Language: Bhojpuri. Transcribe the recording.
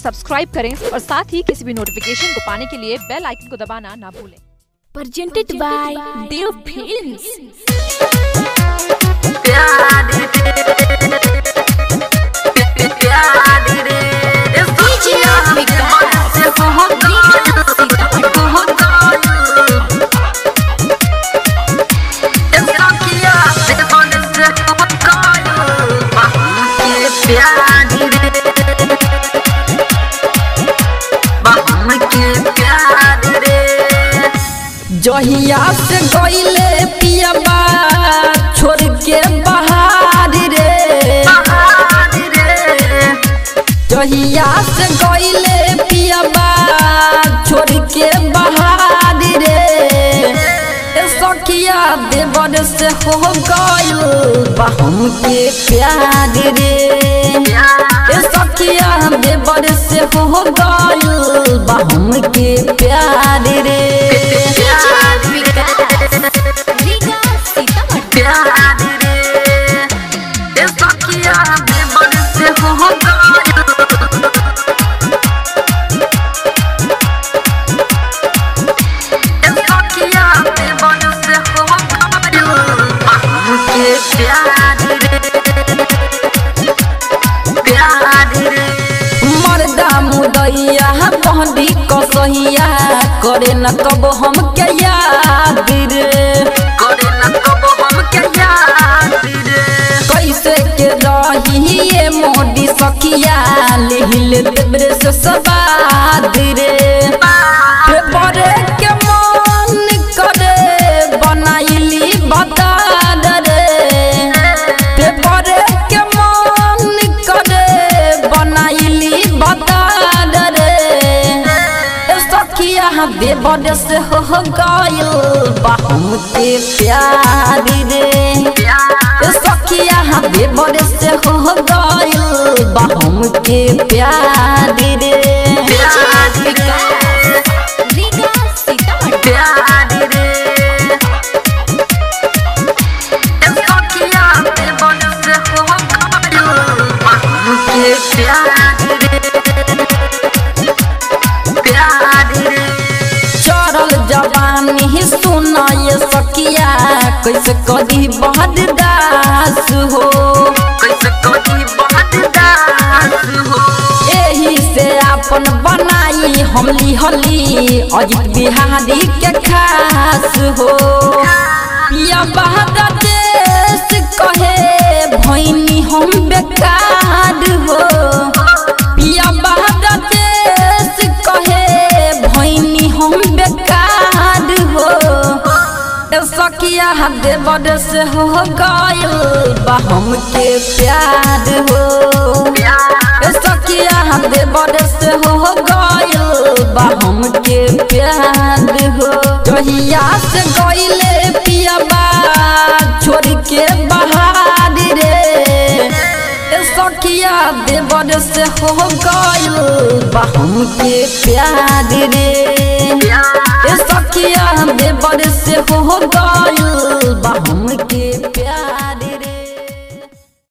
सब्सक्राइब करें और साथ ही किसी भी नोटिफिकेशन को पाने के लिए बेल आइकन को दबाना ना भूलें। Presented by Dev Films. जहिया से गईले पियबा छोड़ के बहार रे, जहिया से गईले पियबा छोड़ के बहार रे, सखिया देवर से हो गइल बा हमके प्यार रे, सखिया देवर से हो गइल बा हमके प्यार रे। मर्दा मुदैया बहनी कसहिया करे न कब हम के याद रे, करे न कब हम के याद रे, कैसे के रही ये मोदी सखिया लिहिल देवरे से सवाद रे, बड़े के मन करे बनाइली बता रे, बड़े के मन करे बनाइली बता रे, सखिया देवर से हो गइल बा हमके प्यार रे, सखिया देवर से हो गइल बा हमके प्यार रे। चढ़ल जवानी सुना ये सखिया कैसे कदी बहदास हो, कैसे कदी बहदास हो, एही से अपन बनाई हम लिहली अजित बिहारी के खास हो, पिया बहादुर देश कहे भैनी हम बेकार हो, पिया बहादुर देश कहे भैनी हम बेकार हो, सखिया देवर से हो गइल बा हमके प्यार हो, सखिया देवर से हो गइल बा हमके प्यार हो, जहिया से गइले पियबा छोड़ के बहार रे, सखिया देवर से हो गइल बा हमके प्यार रे, सखिया देवर से हो